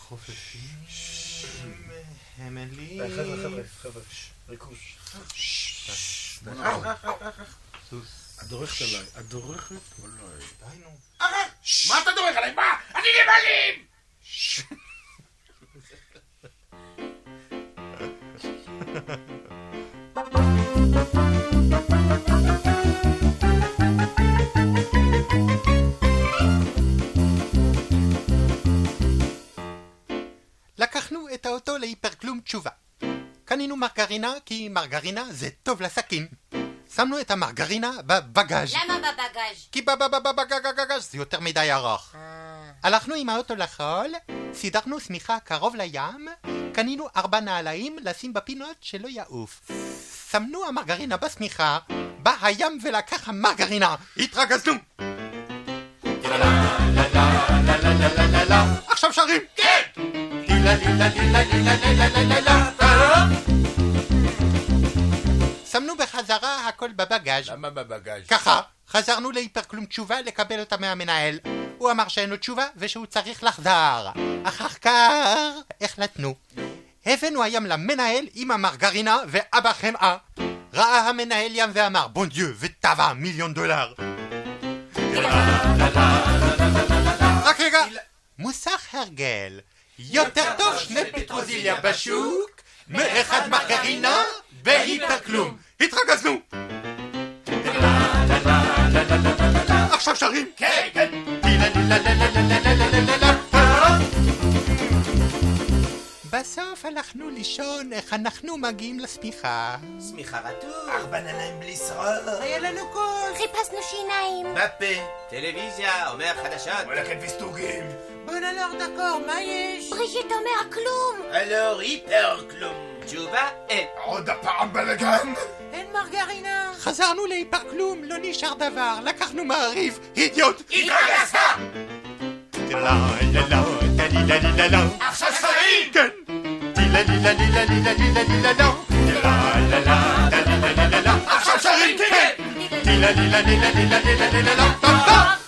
חופפים, המלים... חבר'ה, ריכוז. סוס. את דורכת עליי. די נו. מה אתה דורך עליי? מה? אני נבלים! לקחנו את האוטו להיפרקלום תשובה. קנינו מרגרינה כי מרגרינה זה טוב לסכין. שמנו את המרגרינה בבגאז'. למה בבגאז'? כי בבגאז' זה יותר מדי ארוך. הלכנו עם האוטו לחול, סידרנו סמיכה קרוב לים, קנינו 4 נעליים לשים בפינות שלא יעוף. שמנו המרגרינה בסמיכה, בא הים ולקח המרגרינה, התרגזנו! עכשיו שרים! כן! שמנו בחזרה הכל בבגאז'. למה בבגאז'? ככה, חזרנו להיפרקלום תשובה לקבל אותה מהמנהל. הוא אמר שאין לו תשובה ושהוא צריך לחזר. אחר כך החלטנו. הבאנו הים למנהל עם המרגרינה ואבא חמאה. ראה המנהל ים ואמר בון דיו וטבע $1,000,000. רק רגע, מוסך הרגל. יותר טוב 2 פטרוזיליה בשוק מאחד מרגרינה בהיפרקלום. התרגזנו! עכשיו שרים! כן! בסוף הלכנו לישון איך אנחנו מגיעים לסמיכה. סמיכה רטוב. 4 נעליים בלי שרור. היה לנו קול. חיפשנו שיניים. בפה. טלוויזיה, אומר חדשות. מולקת וסטוגים. בון אלור דקור, מה יש? בריז'יט אומר כלום. אלור היפרקלום. תשובה אין. עוד הפעם בלגן. אין מרגרינה. חזרנו להיפרקלום, לא נשאר דבר. לקחנו מעריב, אידיוט! התרגזת! עכשיו שרים! כן! עכשיו שרים! כן! טי לה לי לה לי לה לי לה לי לה לי לה לה